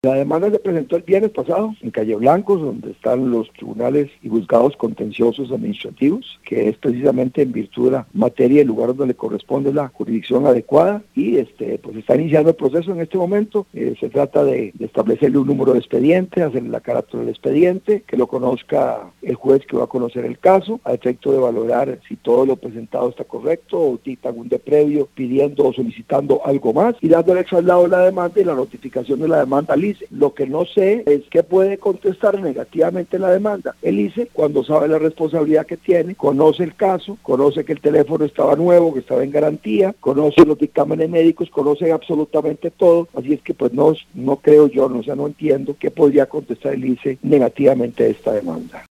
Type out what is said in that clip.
La demanda se presentó el viernes pasado en Calle Blancos, donde están los tribunales y juzgados contenciosos administrativos, que es precisamente en virtud de la materia y el lugar donde le corresponde la jurisdicción adecuada, y pues está iniciando el proceso en este momento. Se trata de establecerle un número de expediente, hacerle la carátula del expediente, que lo conozca el juez que va a conocer el caso, a efecto de valorar si todo lo presentado está correcto o dictan un de previo pidiendo o solicitando algo más, y dándole el traslado de la demanda y la notificación de la demanda al ICE. Lo que no sé es qué puede contestar negativamente la demanda el ICE cuando sabe la responsabilidad que tiene, conoce el caso, conoce que el teléfono estaba nuevo, que estaba en garantía, conoce los dictámenes médicos, conoce absolutamente todo, así es que pues no creo yo, no entiendo qué podría contestar el ICE negativamente a esta demanda.